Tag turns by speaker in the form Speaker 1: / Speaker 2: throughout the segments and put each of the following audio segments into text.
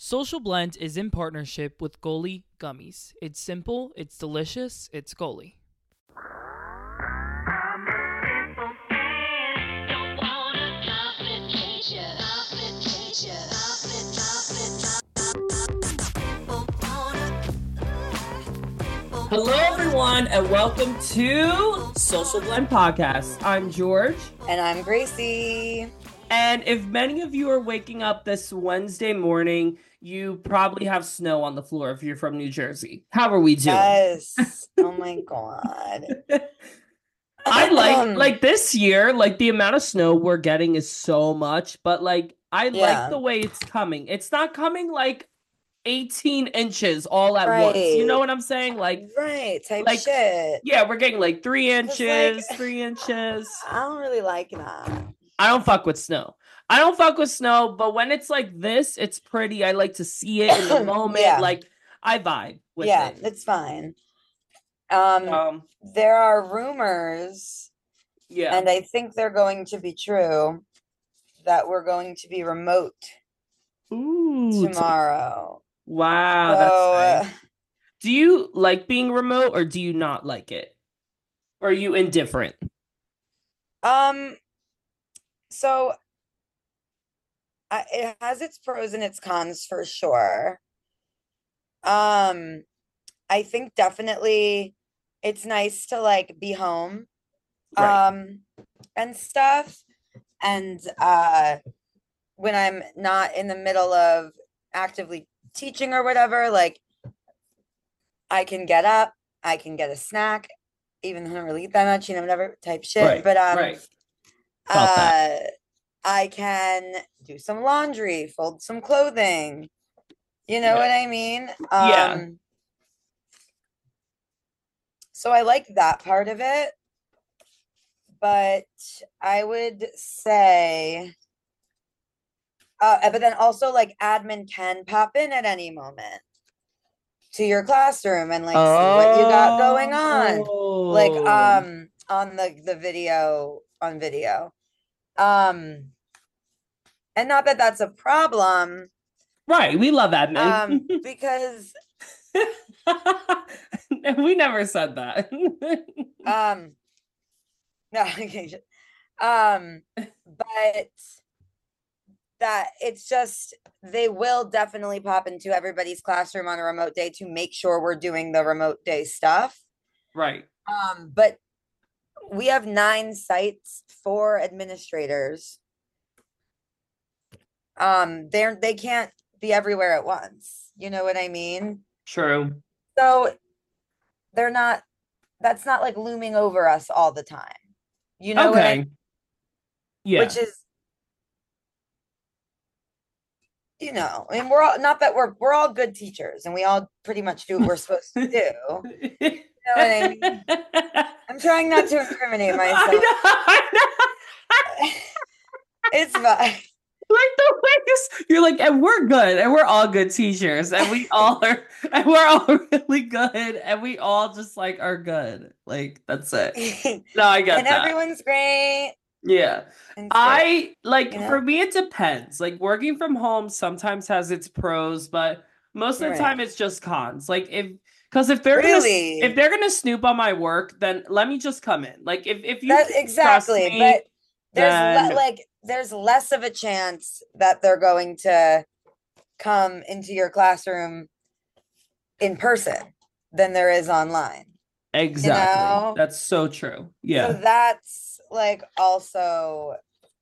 Speaker 1: Social Blend is in partnership with Goli Gummies. It's simple, it's delicious, it's Goli. Hello, everyone, and welcome to Social Blend Podcast. I'm George.
Speaker 2: And I'm Gracie.
Speaker 1: And if many of you are waking up this Wednesday morning, you probably have snow on the floor if you're from New Jersey. How are we doing?
Speaker 2: Yes. Oh my God.
Speaker 1: I like this year, like the amount of snow we're getting is so much, but like I like the way it's coming. It's not coming like 18 inches all at once. You know what I'm saying? Like
Speaker 2: type shit.
Speaker 1: Yeah, we're getting like 3 inches, 3 inches.
Speaker 2: I don't really like that.
Speaker 1: I don't fuck with snow. But when it's like this, it's pretty. I like to see it in the moment.
Speaker 2: Yeah.
Speaker 1: Like I vibe with it.
Speaker 2: Yeah, it's fine. There are rumors, and I think they're going to be true, that we're going to be remote tomorrow.
Speaker 1: Wow, that's nice. Do you like being remote or do you not like it? Or are you indifferent?
Speaker 2: So it has its pros and its cons for sure. I think definitely it's nice to like be home, and stuff. And when I'm not in the middle of actively teaching or whatever, like I can get up, I can get a snack, even though I don't really eat that much, whatever type shit. But I can do some laundry, fold some clothing. You know what I mean? So I like that part of it. But I would say, but then also like admin can pop in at any moment to your classroom and like see what you got going on. Like on the video, on video. And not that that's a problem.
Speaker 1: Right. We love admin.
Speaker 2: Because
Speaker 1: we never said that.
Speaker 2: No, but that it's just, they will definitely pop into everybody's classroom on a remote day to make sure we're doing the remote day stuff.
Speaker 1: Right.
Speaker 2: But we have 9 sites, 4 administrators. They can't be everywhere at once. You know what I mean?
Speaker 1: True.
Speaker 2: So that's not like looming over us all the time. You know what I mean?
Speaker 1: Yeah.
Speaker 2: Which is, and we're all, not that we're all good teachers and we all pretty much do what we're supposed to do. You know what I mean? I'm trying not to incriminate myself.
Speaker 1: I know.
Speaker 2: It's fine.
Speaker 1: Like the way you're like, and we're good, and we're all good teachers, and we all are, and we're all really good, and we all just like are good. Like that's it. No, I get
Speaker 2: and
Speaker 1: that.
Speaker 2: Everyone's great.
Speaker 1: Yeah. I like, for me, it depends. Like working from home sometimes has its pros, but most of the time it's just cons. Like because if they're gonna snoop on my work, then let me just come in. Like if you
Speaker 2: exactly,
Speaker 1: me,
Speaker 2: but there's less of a chance that they're going to come into your classroom in person than there is online.
Speaker 1: Exactly. That's so true. Yeah.
Speaker 2: So that's like also,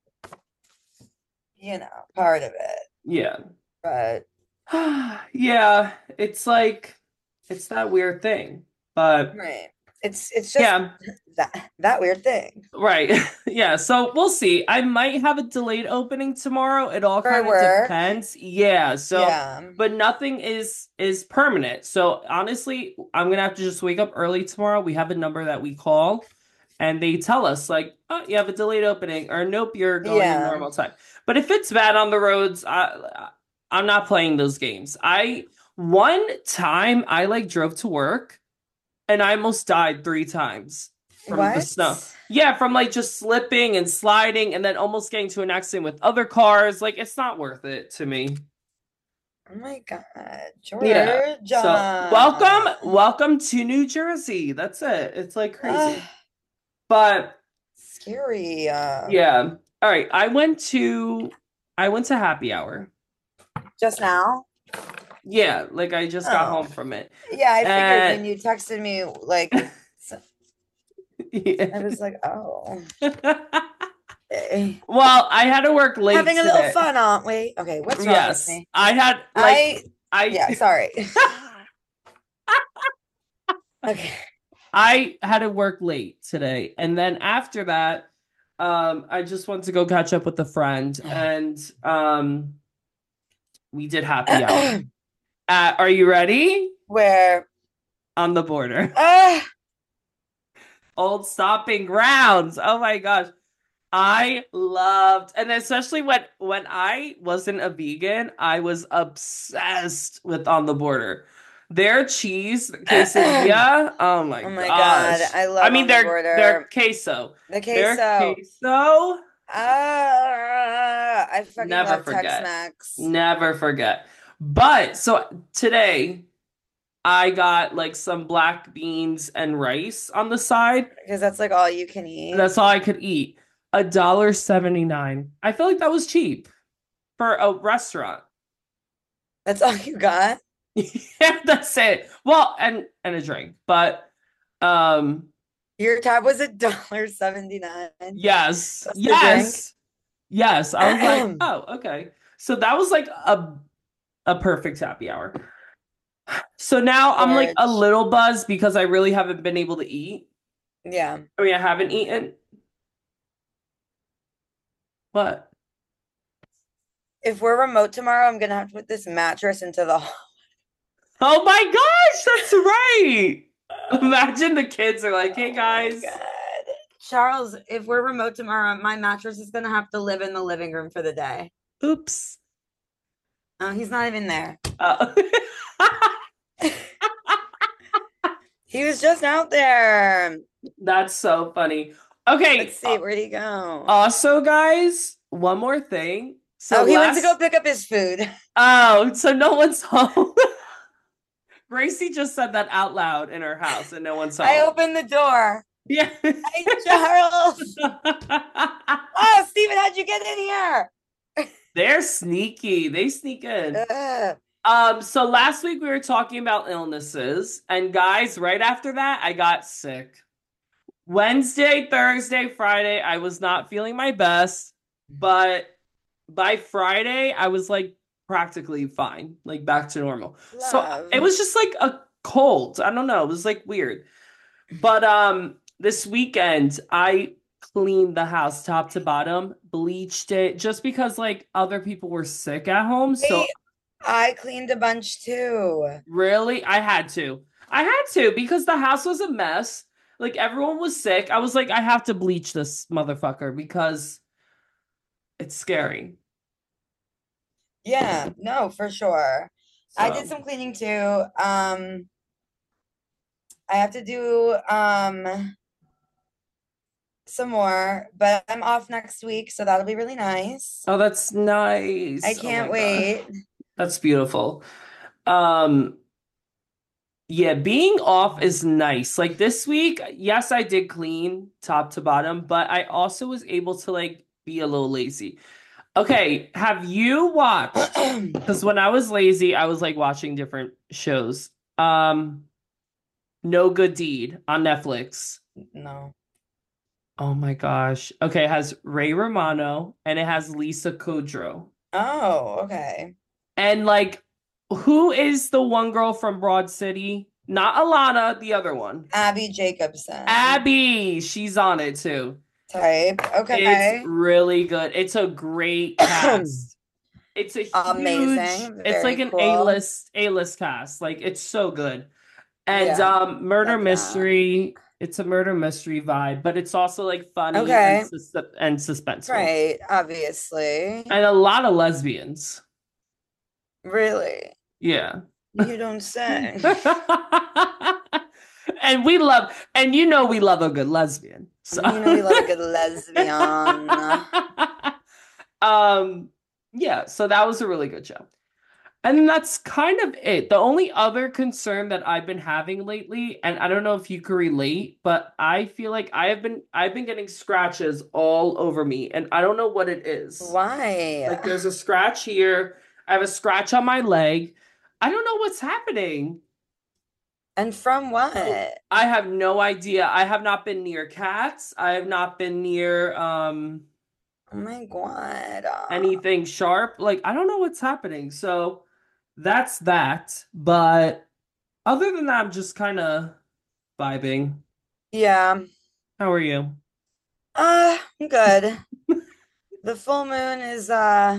Speaker 2: part of it.
Speaker 1: Yeah.
Speaker 2: But
Speaker 1: yeah, it's like, it's that weird thing, but
Speaker 2: it's just that weird thing.
Speaker 1: Right. Yeah. So we'll see. I might have a delayed opening tomorrow. It all kind of depends. Yeah. So, but nothing is permanent. So honestly, I'm going to have to just wake up early tomorrow. We have a number that we call and they tell us like, oh, you have a delayed opening, or nope, you're going in normal time. But if it's bad on the roads, I'm not playing those games. One time I like drove to work and I almost died 3 times. From the snow. Yeah, from like just slipping and sliding and then almost getting to an accident with other cars. Like, it's not worth it to me.
Speaker 2: Oh my God,
Speaker 1: Yeah.
Speaker 2: Georgia.
Speaker 1: So welcome to New Jersey. That's it. It's like crazy. But
Speaker 2: scary.
Speaker 1: Yeah. All right. I went to happy hour.
Speaker 2: Just now?
Speaker 1: Yeah, like I just got home from it.
Speaker 2: Yeah, I figured
Speaker 1: And
Speaker 2: when you texted me, like,
Speaker 1: yeah.
Speaker 2: I was like, oh.
Speaker 1: Well, I had to work late
Speaker 2: Having a
Speaker 1: today.
Speaker 2: little fun, aren't we? Okay, what's wrong with me?
Speaker 1: I had
Speaker 2: yeah, sorry. Okay.
Speaker 1: I had to work late today, and then after that, I just went to go catch up with a friend, and we did happy hour. Are you ready?
Speaker 2: Where?
Speaker 1: On the border. Old stopping grounds. Oh my gosh. I loved, and especially when I wasn't a vegan, I was obsessed with On the Border. Their cheese quesadilla. Oh my gosh.
Speaker 2: God. I love On the Border.
Speaker 1: Their queso.
Speaker 2: The queso.
Speaker 1: Their queso.
Speaker 2: I fucking love Tex-Mex.
Speaker 1: Never forget. But so today I got like some black beans and rice on the side.
Speaker 2: Because that's like all you can eat.
Speaker 1: That's all I could eat. $1.79. I feel like that was cheap for a restaurant.
Speaker 2: That's all you got?
Speaker 1: Yeah, that's it. Well, and a drink. But
Speaker 2: your tab was $1.79.
Speaker 1: Yes. Yes. Yes. I was like, oh, okay. So that was like a perfect happy hour. So now I'm like a little buzzed because I really haven't been able to eat.
Speaker 2: Yeah.
Speaker 1: I mean, I haven't eaten. What?
Speaker 2: If we're remote tomorrow, I'm gonna have to put this mattress into the hall.
Speaker 1: Oh my gosh, that's right. Imagine the kids are like, hey guys.
Speaker 2: Oh Charles, if we're remote tomorrow, my mattress is gonna have to live in the living room for the day.
Speaker 1: Oops.
Speaker 2: Oh, he's not even there. He was just out there.
Speaker 1: That's so funny. Okay.
Speaker 2: Let's see, where'd he go?
Speaker 1: Also, guys, one more thing.
Speaker 2: So he went to go pick up his food.
Speaker 1: Oh, so no one's home. Gracie just said that out loud in her house and no one's home.
Speaker 2: I opened the door.
Speaker 1: Yeah.
Speaker 2: Hey, Charles. Oh, Steven, how'd you get in here?
Speaker 1: They're sneaky. They sneak in. So last week we were talking about illnesses, and guys, right after that, I got sick. Wednesday, Thursday, Friday, I was not feeling my best, but by Friday, I was like practically fine, like back to normal. Love. So it was just like a cold. I don't know. It was like weird. But this weekend, I cleaned the house top to bottom, bleached it, just because like other people were sick at home. So
Speaker 2: I cleaned a bunch too.
Speaker 1: Really? I had to because the house was a mess. Like everyone was sick. I was like, I have to bleach this motherfucker because it's scary.
Speaker 2: Yeah, no, for sure. So. I did some cleaning too. I have to do some more, but I'm off next week, so that'll be really nice.
Speaker 1: Oh, that's nice.
Speaker 2: I can't wait.
Speaker 1: God. That's beautiful. Yeah, being off is nice. Like this week, yes, I did clean top to bottom, but I also was able to like be a little lazy. Okay, have you watched? Because when I was lazy, I was like watching different shows. No Good Deed on Netflix.
Speaker 2: No.
Speaker 1: Oh my gosh. Okay, it has Ray Romano and it has Lisa Kudrow.
Speaker 2: Oh, okay.
Speaker 1: And like, who is the one girl from Broad City? Not Alana, the other one.
Speaker 2: Abby Jacobson.
Speaker 1: Abby, she's on it too.
Speaker 2: Type. Okay.
Speaker 1: It's really good. It's a great cast. It's a huge, amazing. It's like an cool. A-list cast. Like it's so good. And murder mystery. It's a murder mystery vibe, but it's also like funny and suspenseful.
Speaker 2: Right, obviously.
Speaker 1: And a lot of lesbians.
Speaker 2: Really?
Speaker 1: Yeah.
Speaker 2: You don't say.
Speaker 1: And we love a good lesbian. So.
Speaker 2: You know we love a good lesbian.
Speaker 1: Yeah, so that was a really good show. And that's kind of it. The only other concern that I've been having lately, and I don't know if you can relate, but I feel like I've been getting scratches all over me, and I don't know what it is.
Speaker 2: Why?
Speaker 1: Like there's a scratch here. I have a scratch on my leg. I don't know what's happening.
Speaker 2: And from
Speaker 1: Oh,
Speaker 2: what?
Speaker 1: I have no idea. I have not been near cats. I have not been near
Speaker 2: Oh my God.
Speaker 1: anything sharp. Like I don't know what's happening. So that's that. But other than that, I'm just kind of vibing.
Speaker 2: Yeah.
Speaker 1: How are you?
Speaker 2: I'm good. The full moon is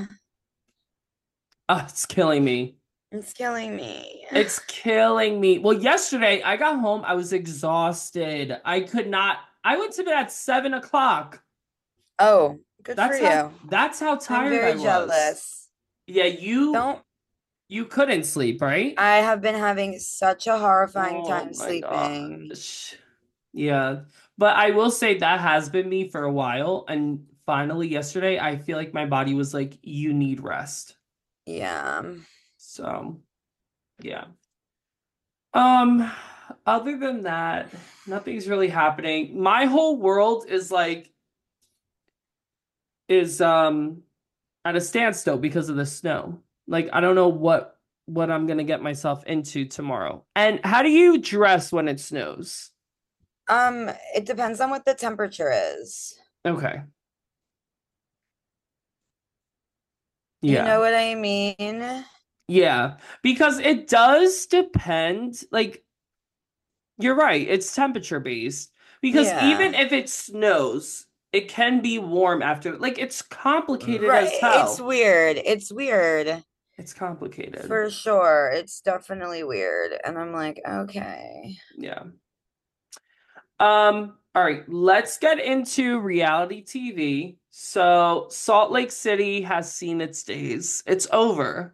Speaker 1: It's killing me.
Speaker 2: it's killing me.
Speaker 1: It's killing me. Well, yesterday I got home. I was exhausted. I could not. I went to bed at 7 o'clock.
Speaker 2: Oh, good for
Speaker 1: That's how
Speaker 2: you.
Speaker 1: that's how
Speaker 2: I'm
Speaker 1: tired I
Speaker 2: very
Speaker 1: was.
Speaker 2: jealous.
Speaker 1: Yeah, you
Speaker 2: Don't
Speaker 1: you couldn't sleep, right?
Speaker 2: I have been having such a horrifying
Speaker 1: Oh
Speaker 2: time
Speaker 1: my
Speaker 2: sleeping.
Speaker 1: gosh. Yeah. But I will say that has been me for a while. And finally, yesterday, I feel like my body was like, you need rest.
Speaker 2: Yeah.
Speaker 1: So, yeah. Um, other than that, nothing's really happening. My whole world is at a standstill because of the snow. Like, I don't know what I'm gonna get myself into tomorrow. And how do you dress when it snows?
Speaker 2: It depends on what the temperature is.
Speaker 1: Okay.
Speaker 2: You
Speaker 1: Yeah.
Speaker 2: know what I mean?
Speaker 1: Yeah, because it does depend. Like, you're right, it's temperature based. Because even
Speaker 2: Yeah.
Speaker 1: if it snows, it can be warm after. Like, it's complicated
Speaker 2: Right.
Speaker 1: as
Speaker 2: It's
Speaker 1: hell.
Speaker 2: weird. It's weird
Speaker 1: It's complicated.
Speaker 2: for sure. It's definitely weird. And I'm like, okay.
Speaker 1: Yeah. All right, let's get into reality TV. So, Salt Lake City has seen its days. It's over.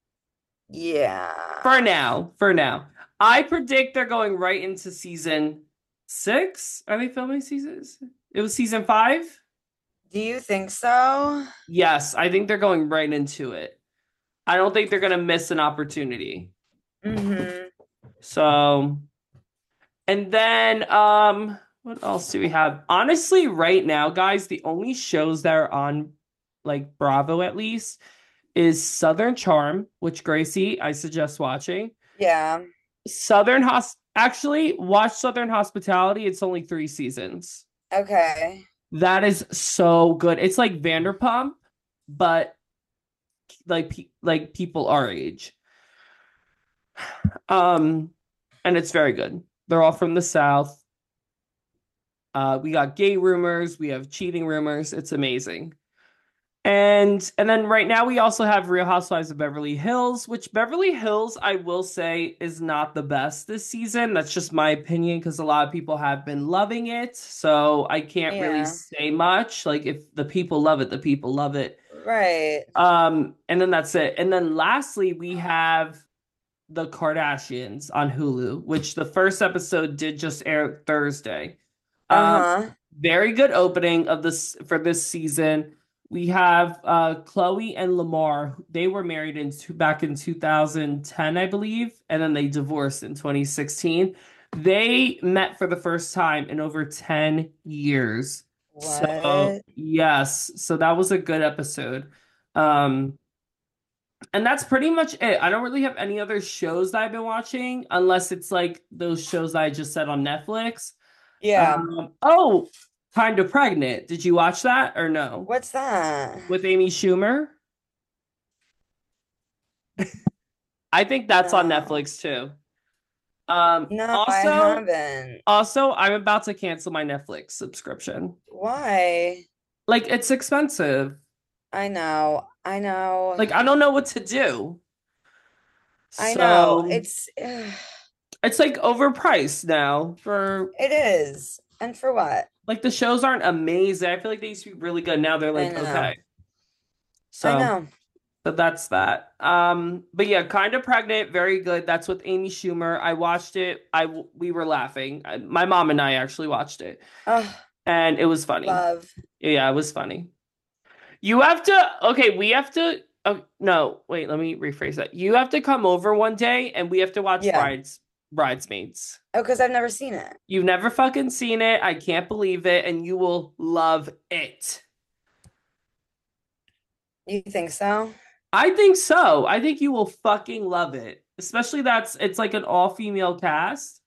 Speaker 2: Yeah.
Speaker 1: For now, for now. I predict they're going right into season 6. Are they filming seasons? It was season 5?
Speaker 2: Do you think so?
Speaker 1: Yes, I think they're going right into it. I don't think they're gonna miss an opportunity.
Speaker 2: Mm-hmm.
Speaker 1: So, and then what else do we have? Honestly, right now, guys, the only shows that are on like Bravo at least is Southern Charm, which Gracie, I suggest watching.
Speaker 2: Yeah.
Speaker 1: Actually watch Southern Hospitality. It's only 3 seasons.
Speaker 2: Okay.
Speaker 1: That is so good. It's like Vanderpump, but like people our age. Um, and it's very good. They're all from the South. We got gay rumors, we have cheating rumors. It's amazing. And then right now we also have Real Housewives of Beverly Hills, which Beverly Hills, I will say, is not the best this season. That's just my opinion because a lot of people have been loving it. So I can't really
Speaker 2: Yeah.
Speaker 1: say much. Like if the people love it, the people love it.
Speaker 2: Right.
Speaker 1: And then that's it. And then lastly, we have The Kardashians on Hulu, which the first episode did just air Thursday. Um,
Speaker 2: Uh-huh.
Speaker 1: very good opening of this for this season. We have Chloe and Lamar. They were married back in 2010, I believe, and then they divorced in 2016. They met for the first time in over 10 years. So,
Speaker 2: What?
Speaker 1: yes, so that was a good episode. Um, and that's pretty much it. I don't really have any other shows that I've been watching unless it's like those shows that I just said on Netflix.
Speaker 2: Yeah.
Speaker 1: Oh, Kind of Pregnant. Did you watch that or no?
Speaker 2: What's that?
Speaker 1: With Amy Schumer? I think that's on
Speaker 2: No.
Speaker 1: Netflix too.
Speaker 2: No, I
Speaker 1: Also,
Speaker 2: haven't.
Speaker 1: I'm about to cancel my Netflix subscription.
Speaker 2: Why?
Speaker 1: Like it's expensive.
Speaker 2: I know. I know.
Speaker 1: Like I don't know what to do.
Speaker 2: I know.
Speaker 1: So it's like overpriced now for
Speaker 2: It is. And for what?
Speaker 1: like the shows aren't amazing. I feel like they used to be really good. Now they're
Speaker 2: I
Speaker 1: like
Speaker 2: know.
Speaker 1: okay.
Speaker 2: I
Speaker 1: So
Speaker 2: know.
Speaker 1: but that's that. But yeah, Kind of Pregnant, very good. That's with Amy Schumer. I watched it. We were laughing. My mom and I actually watched it,
Speaker 2: Oh,
Speaker 1: and it was funny.
Speaker 2: love.
Speaker 1: Yeah, it was funny. You have to. Okay, we have to. Oh no, wait, let me rephrase that. You have to come over one day and we have to watch
Speaker 2: Yeah.
Speaker 1: Bridesmaids.
Speaker 2: Oh, because I've never seen it.
Speaker 1: You've never fucking seen it. I can't believe it, and you will love it.
Speaker 2: You think so?
Speaker 1: I think so. I think you will fucking love it. Especially it's like an all-female cast.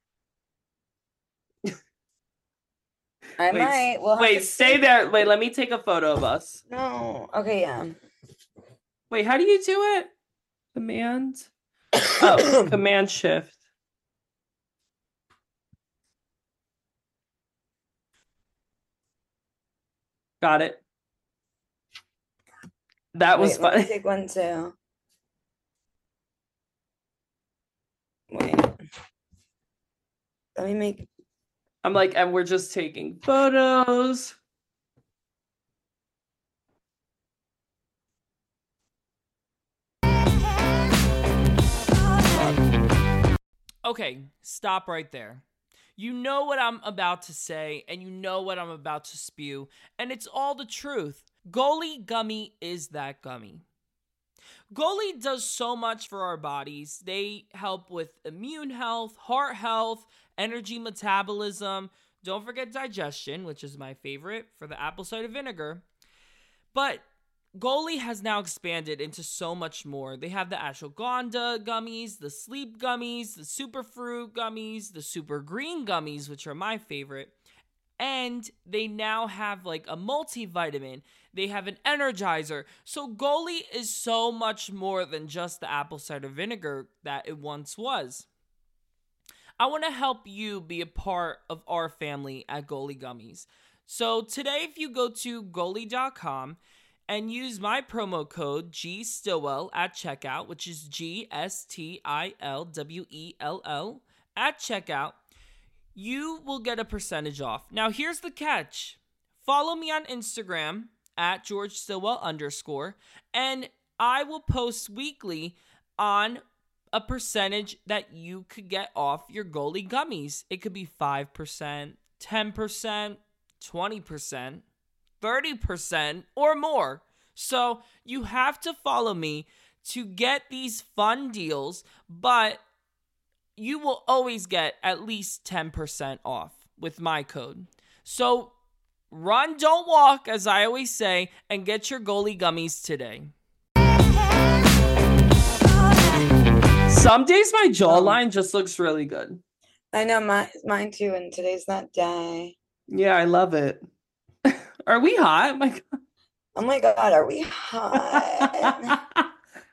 Speaker 2: I
Speaker 1: Wait,
Speaker 2: might. We'll have
Speaker 1: wait,
Speaker 2: to
Speaker 1: stay
Speaker 2: see.
Speaker 1: there. Wait, let me take a photo of us.
Speaker 2: No. Okay, yeah.
Speaker 1: Wait, how do you do it? Command? Oh, Command Shift. Got it. That was
Speaker 2: Wait, let me
Speaker 1: funny.
Speaker 2: take one too. Wait. Let me make.
Speaker 1: I'm like, and we're just taking photos. Okay, stop right there. You know what I'm about to say, and you know what I'm about to spew, and it's all the truth. Goli Gummy is that gummy. Goli does so much for our bodies. They help with immune health, heart health, energy metabolism. Don't forget digestion, which is my favorite for the apple cider vinegar. But Goli has now expanded into so much more. They have the ashwagandha gummies, the sleep gummies, the superfruit gummies, the super green gummies, which are my favorite. And they now have like a multivitamin. They have an energizer. So Goli is so much more than just the apple cider vinegar that it once was. I want to help you be a part of our family at Goli Gummies. So today, if you go to Goli.com and use my promo code GStillwell at checkout, which is GSTILWELL at checkout, you will get a percentage off. Now, here's the catch. Follow me on Instagram at @GeorgeStillwell_, and I will post weekly on a percentage that you could get off your Goli gummies. It could be 5%, 10%, 20%, 30%, or more. So you have to follow me to get these fun deals, but you will always get at least 10% off with my code. So run, don't walk, as I always say, and get your Goli gummies today. Some days my jawline just looks really good.
Speaker 2: I know mine too, and today's that day.
Speaker 1: Yeah, I love it. Are we hot?
Speaker 2: Oh my God, are we hot?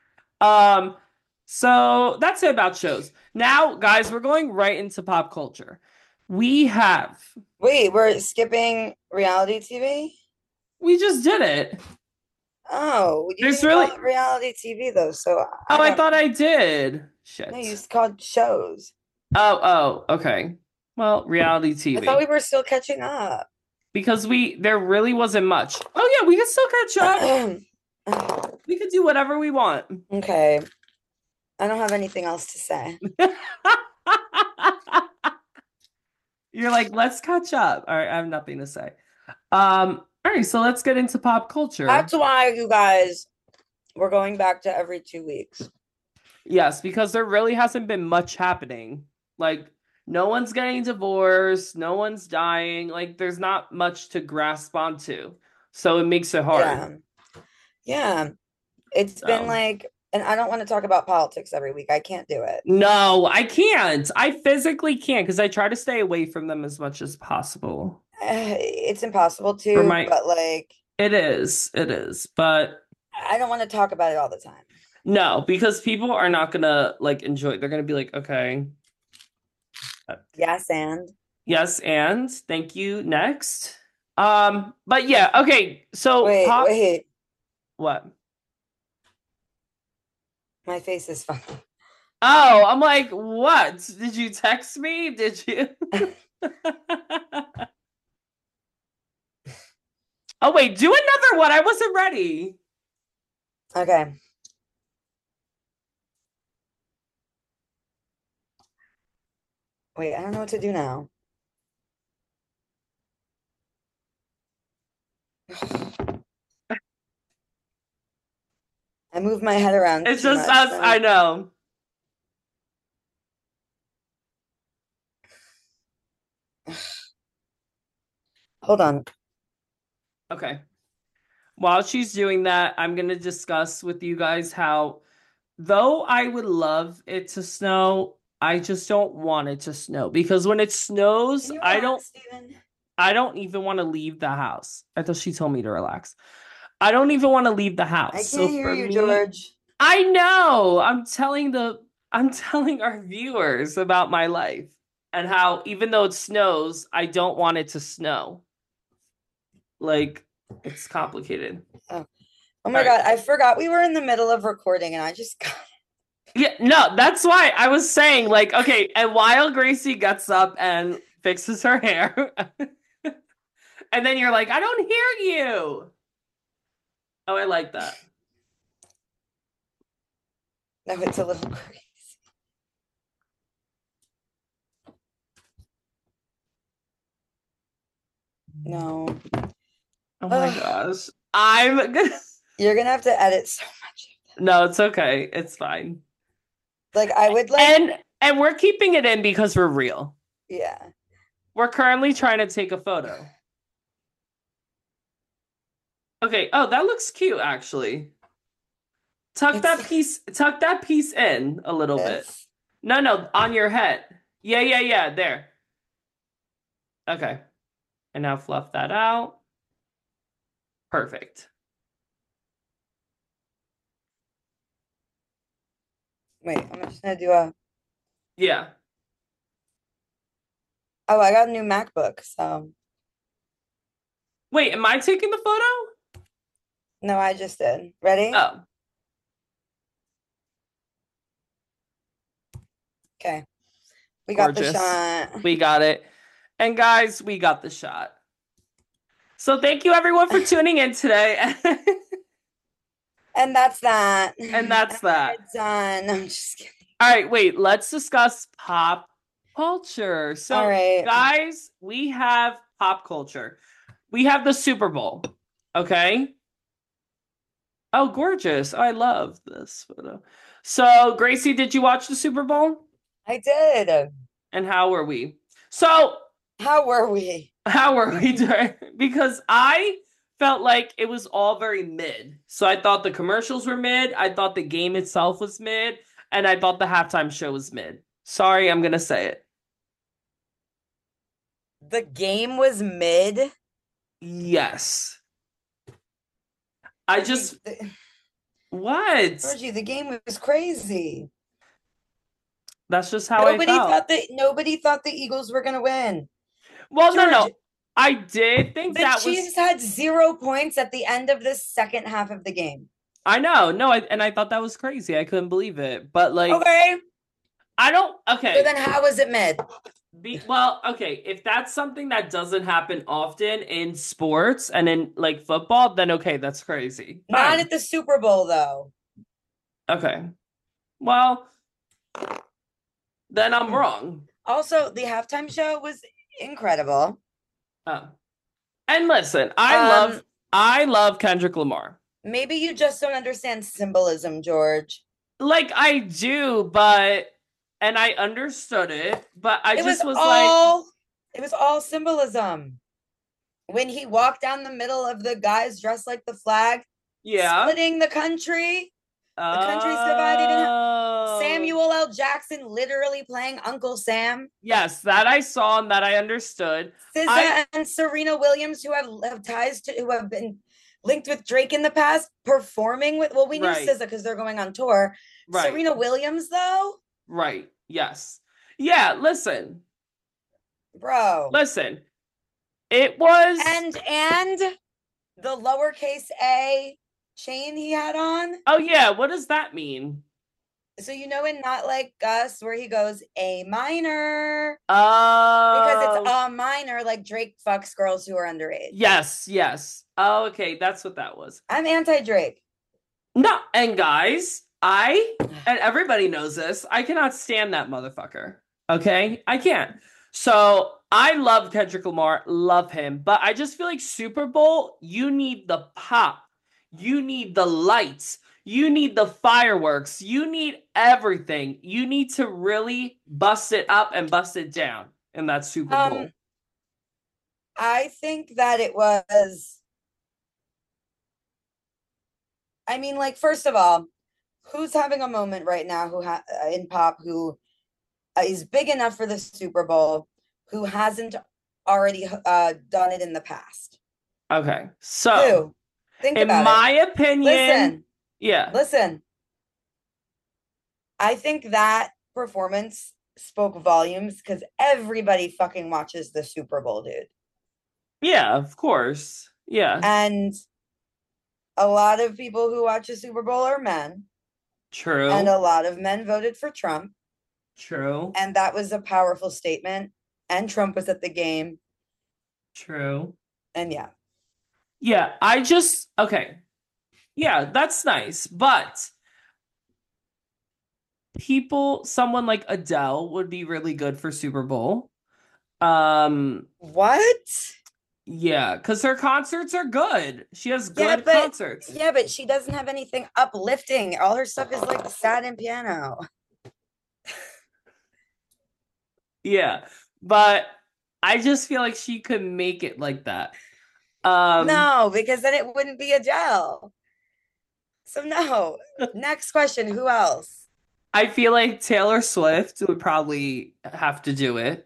Speaker 1: So that's it about shows. Now, guys, we're going right into pop culture. We have.
Speaker 2: Wait, we're skipping reality TV?
Speaker 1: We just did it.
Speaker 2: Oh, you didn't call it reality TV though, so
Speaker 1: I thought I did. Shit.
Speaker 2: No, you called shows.
Speaker 1: Oh, okay. Well, reality TV.
Speaker 2: I thought we were still catching up.
Speaker 1: Because there really wasn't much. Oh yeah, we can still catch up. We could do whatever we want.
Speaker 2: Okay. I don't have anything else to say.
Speaker 1: You're like, let's catch up. All right, I have nothing to say. All right, so let's get into pop culture.
Speaker 2: That's why, you guys, we're going back to every 2 weeks.
Speaker 1: Yes, because there really hasn't been much happening. Like, no one's getting divorced, no one's dying. Like, there's not much to grasp onto. So it makes it hard.
Speaker 2: Yeah. It's been like, and I don't want to talk about politics every week. I can't do it.
Speaker 1: No, I can't. I physically can't because I try to stay away from them as much as possible.
Speaker 2: It's impossible to, but like.
Speaker 1: It is, but.
Speaker 2: I don't want to talk about it all the time.
Speaker 1: No, because people are not gonna like enjoy it. They're gonna be like, okay.
Speaker 2: Yes, and
Speaker 1: thank you. Next. But yeah, okay. So
Speaker 2: wait.
Speaker 1: What?
Speaker 2: My face is funny.
Speaker 1: Oh, I'm like, what? Did you text me? Did you? Oh wait, do another one. I wasn't ready.
Speaker 2: Okay. Wait, I don't know what to do now. I move my head around
Speaker 1: It's
Speaker 2: too
Speaker 1: just
Speaker 2: much.
Speaker 1: us. I know.
Speaker 2: Hold on.
Speaker 1: Okay. While she's doing that, I'm going to discuss with you guys how, though I would love it to snow, I just don't want it to snow because when it snows,
Speaker 2: Can you relax, Steven?
Speaker 1: I don't even want to leave the house. I thought she told me to relax. I don't even want to leave the house.
Speaker 2: I can't hear you,
Speaker 1: me,
Speaker 2: George.
Speaker 1: I know. I'm telling our viewers about my life and how even though it snows, I don't want it to snow. Like it's complicated.
Speaker 2: Oh my God, I forgot we were in the middle of recording and I just got
Speaker 1: Yeah, no, that's why I was saying, like, okay, and while Gracie gets up and fixes her hair, and then you're like, I don't hear you. Oh, I like that.
Speaker 2: No, it's a little crazy. No.
Speaker 1: Oh my gosh. I'm gonna
Speaker 2: You're gonna have to edit so much.
Speaker 1: No, it's okay. It's fine.
Speaker 2: Like I would like
Speaker 1: and we're keeping it in because we're real.
Speaker 2: Yeah.
Speaker 1: We're currently trying to take a photo. Okay. Oh, that looks cute actually. Tuck that piece in a little bit. No, on your head. Yeah, there. Okay. And now fluff that out. Perfect.
Speaker 2: Wait, I'm just gonna do a
Speaker 1: Yeah.
Speaker 2: Oh, I got a new MacBook, so
Speaker 1: Wait, am I taking the photo?
Speaker 2: No, I just did. Ready?
Speaker 1: Oh.
Speaker 2: Okay. We got the shot.
Speaker 1: We got it. And guys, we got the shot. So thank you everyone for tuning in today.
Speaker 2: And that's that.
Speaker 1: And that's that.
Speaker 2: It's done. I'm just kidding.
Speaker 1: All right, wait, let's discuss pop culture. So,
Speaker 2: all right,
Speaker 1: guys, we have pop culture. We have the Super Bowl. Okay. Oh, gorgeous. I love this photo. So, Gracie, did you watch the Super Bowl?
Speaker 2: I did.
Speaker 1: And how were we? So,
Speaker 2: how were we?
Speaker 1: How were we doing? Because I felt like it was all very mid. So I thought the commercials were mid. I thought the game itself was mid. And I thought the halftime show was mid. Sorry, I'm going to say it.
Speaker 2: The game was mid?
Speaker 1: Yes. I just... What?
Speaker 2: Georgie, the game was crazy.
Speaker 1: That's just how I felt.
Speaker 2: Nobody thought the Eagles were going to win.
Speaker 1: Well, George, no. I did think
Speaker 2: the Chiefs had 0 points at the end of the second half of the game.
Speaker 1: I know. No, and I thought that was crazy. I couldn't believe it. But like,
Speaker 2: okay.
Speaker 1: I don't. Okay.
Speaker 2: So then how was it mid?
Speaker 1: Well, okay. If that's something that doesn't happen often in sports and in like football, then okay, that's crazy.
Speaker 2: Not at the Super Bowl, though.
Speaker 1: Okay. Well, then I'm wrong.
Speaker 2: Also, the halftime show was incredible.
Speaker 1: Oh. And listen, I love Kendrick Lamar.
Speaker 2: Maybe you just don't understand symbolism, George.
Speaker 1: Like I do, and I understood it, but it was
Speaker 2: all symbolism. When he walked down the middle of the guys dressed like the flag, splitting the country. The country's divided in Samuel L. Jackson literally playing Uncle Sam.
Speaker 1: Yes, that I saw and that I understood.
Speaker 2: SZA and Serena Williams, who have ties to, who have been linked with Drake in the past, performing with. Well, we knew SZA because they're going on tour. Right. Serena Williams, though.
Speaker 1: Right. Yes. Yeah. Listen,
Speaker 2: bro.
Speaker 1: Listen. It was
Speaker 2: and the lowercase a chain he had on.
Speaker 1: Oh yeah, what does that mean?
Speaker 2: So in Not Like Us, where he goes A minor.
Speaker 1: Oh.
Speaker 2: Because it's a minor, like Drake fucks girls who are underage.
Speaker 1: Yes. Oh, okay, that's what that was.
Speaker 2: I'm anti-Drake.
Speaker 1: No, and guys, and everybody knows this, I cannot stand that motherfucker. Okay? I can't. So I love Kendrick Lamar, love him, but I just feel like Super Bowl, you need the pop. You need the lights. You need the fireworks. You need everything. You need to really bust it up and bust it down in that Super Bowl.
Speaker 2: I think that it was, I mean, like, first of all, who's having a moment right now in pop who is big enough for the Super Bowl, who hasn't already done it in the past?
Speaker 1: Okay. So,
Speaker 2: who? Think
Speaker 1: in
Speaker 2: about
Speaker 1: my
Speaker 2: it.
Speaker 1: opinion, yeah.
Speaker 2: Listen. I think that performance spoke volumes because everybody fucking watches the Super Bowl, dude.
Speaker 1: Yeah, of course. Yeah.
Speaker 2: And a lot of people who watch the Super Bowl are men.
Speaker 1: True.
Speaker 2: And a lot of men voted for Trump.
Speaker 1: True.
Speaker 2: And that was a powerful statement. And Trump was at the game.
Speaker 1: True.
Speaker 2: And yeah.
Speaker 1: Yeah, okay. Yeah, that's nice. But someone like Adele would be really good for Super Bowl.
Speaker 2: What?
Speaker 1: Yeah, because her concerts are good. She has good concerts.
Speaker 2: Yeah, but she doesn't have anything uplifting. All her stuff is like sad and piano.
Speaker 1: Yeah, but I just feel like she could make it like that.
Speaker 2: No, because then it wouldn't be Adele. So no. Next question. Who else?
Speaker 1: I feel like Taylor Swift would probably have to do it.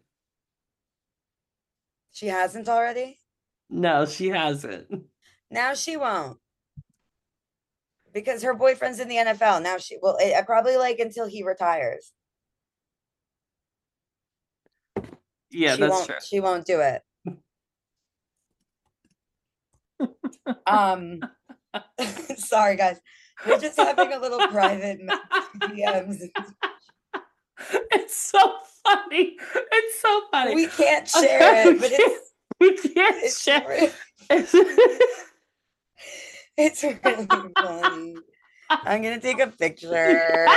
Speaker 2: She hasn't already?
Speaker 1: No, she hasn't.
Speaker 2: Now she won't. Because her boyfriend's in the NFL. Now she will probably like until he retires.
Speaker 1: Yeah, that's true.
Speaker 2: She won't do it. Sorry guys. We're just having a little private DMs.
Speaker 1: It's so funny. It's so funny.
Speaker 2: We can't share it, but
Speaker 1: we can't share
Speaker 2: it. It's really funny. I'm gonna take a picture.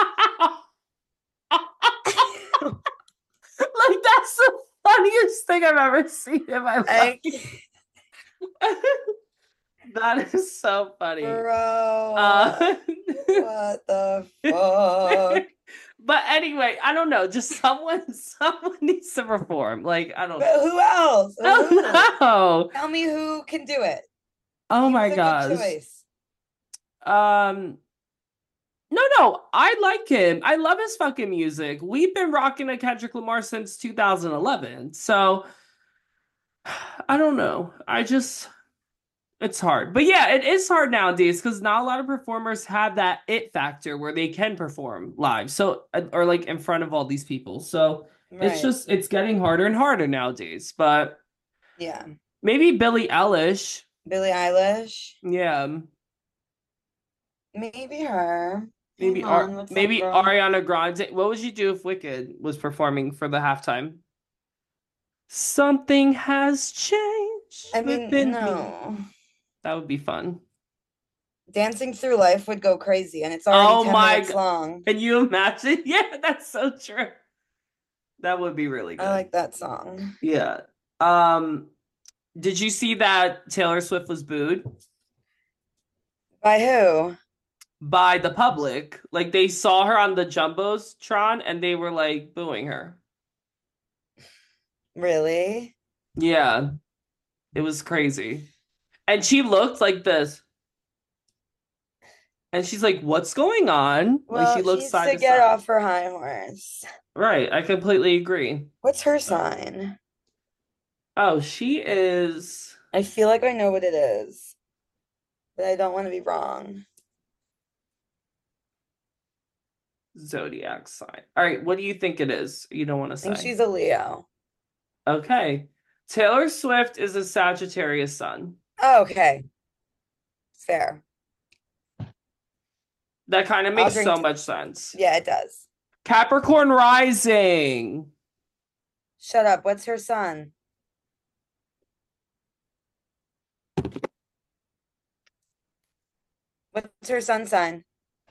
Speaker 1: Like, that's the funniest thing I've ever seen in my life. That is so funny.
Speaker 2: Bro. What the fuck?
Speaker 1: But anyway, I don't know. Just someone needs to perform. Like, I don't know.
Speaker 2: But who else?
Speaker 1: No.
Speaker 2: Tell me who can do it.
Speaker 1: Oh my gosh. No, I like him. I love his fucking music. We've been rocking a Kendrick Lamar since 2011. So I don't know. It's hard. But yeah, it is hard nowadays because not a lot of performers have that it factor where they can perform live. So, or like in front of all these people. So it's getting harder and harder nowadays. But
Speaker 2: yeah,
Speaker 1: maybe Billie Eilish.
Speaker 2: Billie Eilish.
Speaker 1: Yeah.
Speaker 2: Maybe her.
Speaker 1: Maybe Ariana Grande. What would you do if Wicked was performing for the halftime? Something has changed.
Speaker 2: I mean, no.
Speaker 1: That would be fun.
Speaker 2: Dancing Through Life would go crazy, and it's already 10 minutes long.
Speaker 1: Can you imagine? Yeah, that's so true. That would be really good.
Speaker 2: I like that song.
Speaker 1: Yeah. Did you see that Taylor Swift was booed?
Speaker 2: By who?
Speaker 1: By the public. Like, they saw her on the Jumbotron and they were like booing her.
Speaker 2: Really?
Speaker 1: Yeah. It was crazy. And she looked like this. And she's like, what's going on?
Speaker 2: Well,
Speaker 1: like, she looks
Speaker 2: side to get off her high horse.
Speaker 1: Right. I completely agree.
Speaker 2: What's her sign?
Speaker 1: Oh, she is.
Speaker 2: I feel like I know what it is, but I don't want to be wrong.
Speaker 1: Zodiac sign. All right. What do you think it is? You don't want to say.
Speaker 2: I think she's a Leo.
Speaker 1: Okay. Taylor Swift is a Sagittarius sun.
Speaker 2: Oh, okay. Fair.
Speaker 1: That kind of makes so much sense.
Speaker 2: Yeah, it does.
Speaker 1: Capricorn rising.
Speaker 2: Shut up. What's her sun? What's her sun sign?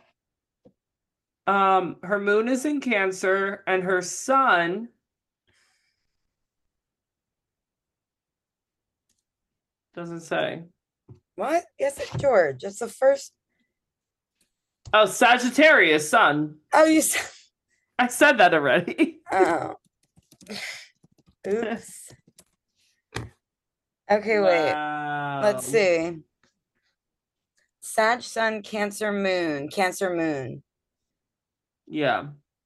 Speaker 1: Her moon is in Cancer and her sun doesn't say.
Speaker 2: What? Yes, it's George. It's the first.
Speaker 1: Oh, Sagittarius, sun.
Speaker 2: Oh, you said.
Speaker 1: I said that already.
Speaker 2: Oh. Oops. Okay, wait. Let's see. Sag, sun, Cancer, moon. Cancer, moon.
Speaker 1: Yeah.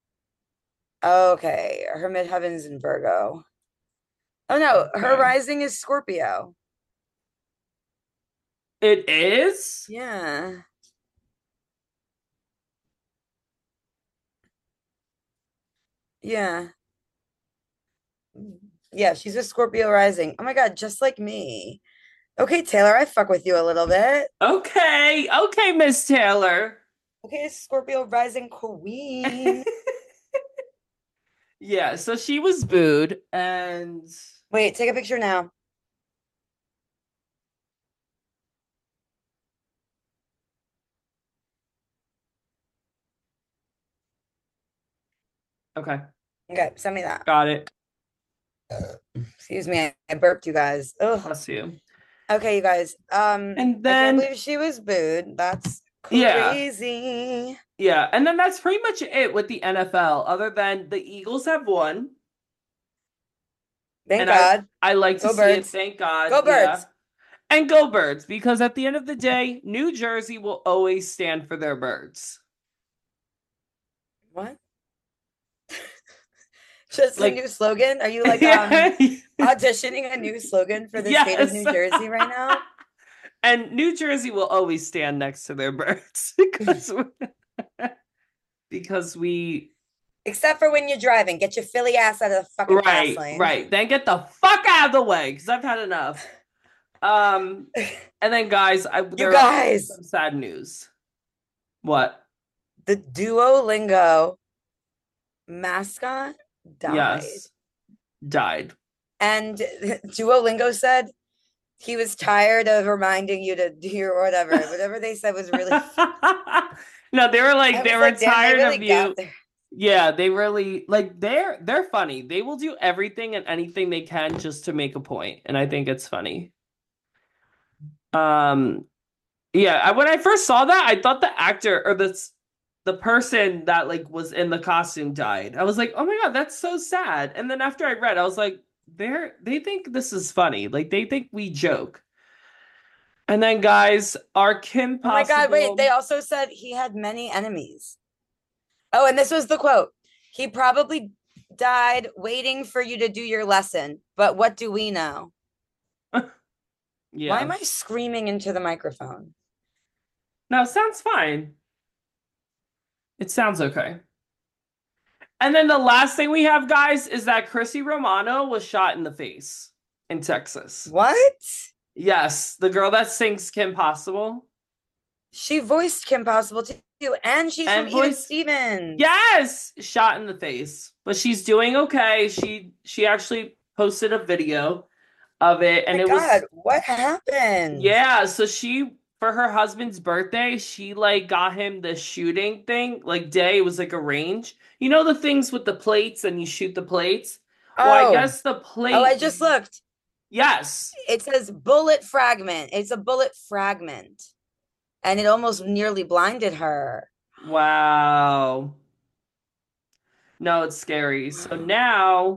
Speaker 2: Okay. Her midheaven's in Virgo. Oh, no. Okay. Her rising is Scorpio.
Speaker 1: It is?
Speaker 2: Yeah. Yeah. Yeah, she's a Scorpio rising. Oh my God, just like me. Okay, Taylor, I fuck with you a little bit.
Speaker 1: Okay. Okay, Miss Taylor.
Speaker 2: Okay, Scorpio rising queen.
Speaker 1: Yeah, so she was booed and
Speaker 2: wait, take a picture now.
Speaker 1: Okay.
Speaker 2: Okay, send me that.
Speaker 1: Got it.
Speaker 2: Excuse me, I burped, you guys. Oh,
Speaker 1: bless you.
Speaker 2: Okay, you guys.
Speaker 1: And then
Speaker 2: I can't believe she was booed. That's crazy.
Speaker 1: Yeah, and then that's pretty much it with the NFL, other than the Eagles have won.
Speaker 2: Thank God.
Speaker 1: I like to see it. Thank God.
Speaker 2: Go Birds.
Speaker 1: And go Birds, because at the end of the day, New Jersey will always stand for their birds.
Speaker 2: What? Just like, a new slogan? Are you like auditioning a new slogan for the state of New Jersey right now?
Speaker 1: And New Jersey will always stand next to their birds because we
Speaker 2: except for when you're driving, get your Philly ass out of the fucking fast lane.
Speaker 1: Right. Then get the fuck out of the way because I've had enough. And then guys, some sad news. What?
Speaker 2: The Duolingo mascot died.
Speaker 1: Yes. Died.
Speaker 2: And Duolingo said he was tired of reminding you to do your whatever they said was really
Speaker 1: No, they were like they were tired of you. Yeah, they really like they're funny. They will do everything and anything they can just to make a point, and I think it's funny. Yeah, when I first saw that, I thought the actor or the person that like was in the costume died. I was like, "Oh my God, that's so sad." And then after I read, I was like, they think this is funny. Like they think we joke. And then guys, our Kim Possible.
Speaker 2: Oh my God, wait, they also said he had many enemies. Oh, and this was the quote. He probably died waiting for you to do your lesson, but what do we know?
Speaker 1: Yeah.
Speaker 2: Why am I screaming into the microphone?
Speaker 1: No, it sounds fine. It sounds okay. And then the last thing we have, guys, is that Chrissy Romano was shot in the face in Texas.
Speaker 2: What?
Speaker 1: Yes, the girl that sings Kim Possible.
Speaker 2: She voiced Kim Possible too, and she's from Even Stevens.
Speaker 1: Yes, shot in the face, but she's doing okay. She actually posted a video of it, and
Speaker 2: what happened?
Speaker 1: Yeah, so for her husband's birthday, she like got him the shooting thing. Like day, it was like a range. You know the things with the plates and you shoot the plates?
Speaker 2: Oh.
Speaker 1: Well, I guess the plate.
Speaker 2: Oh, I just looked.
Speaker 1: Yes.
Speaker 2: It says bullet fragment. It's a bullet fragment. And it almost nearly blinded her.
Speaker 1: Wow. No, it's scary. So now.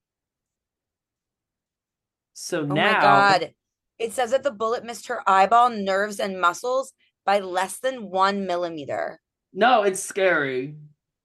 Speaker 1: Oh
Speaker 2: my God. It says that the bullet missed her eyeball, nerves, and muscles by less than 1 millimeter.
Speaker 1: No, it's scary.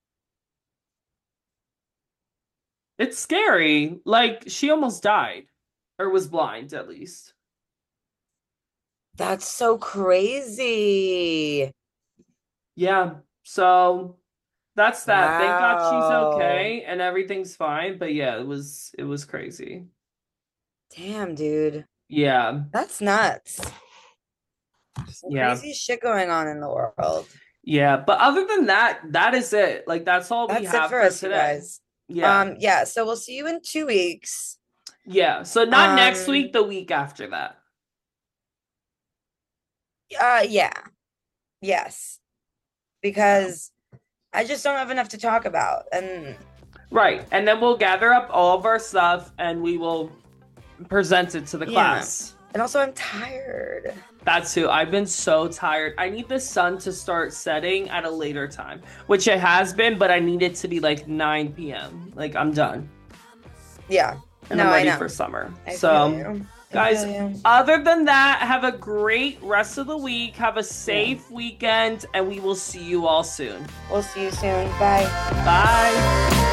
Speaker 1: It's scary. Like, she almost died. Or was blind, at least.
Speaker 2: That's so crazy.
Speaker 1: Yeah. So that's that. Wow. Thank God she's okay and everything's fine. But yeah, it was crazy.
Speaker 2: Damn, dude.
Speaker 1: Yeah.
Speaker 2: That's nuts. Crazy shit going on in the world.
Speaker 1: Yeah, but other than that, that is it. Like that's all we have for us today.
Speaker 2: Guys. Yeah. So we'll see you in 2 weeks.
Speaker 1: Yeah. So not next week, the week after that.
Speaker 2: Yeah. Yes. Because I just don't have enough to talk about. And
Speaker 1: right. And then we'll gather up all of our stuff and we will present it to the class.
Speaker 2: And also I'm tired.
Speaker 1: That too. I've been so tired. I need the sun to start setting at a later time, which it has been, but I need it to be like 9 p.m. Like I'm done.
Speaker 2: Yeah.
Speaker 1: And I'm ready for summer. Guys, other than that, have a great rest of the week. Have a safe weekend, and we will see you all soon.
Speaker 2: We'll see you soon. Bye.
Speaker 1: Bye.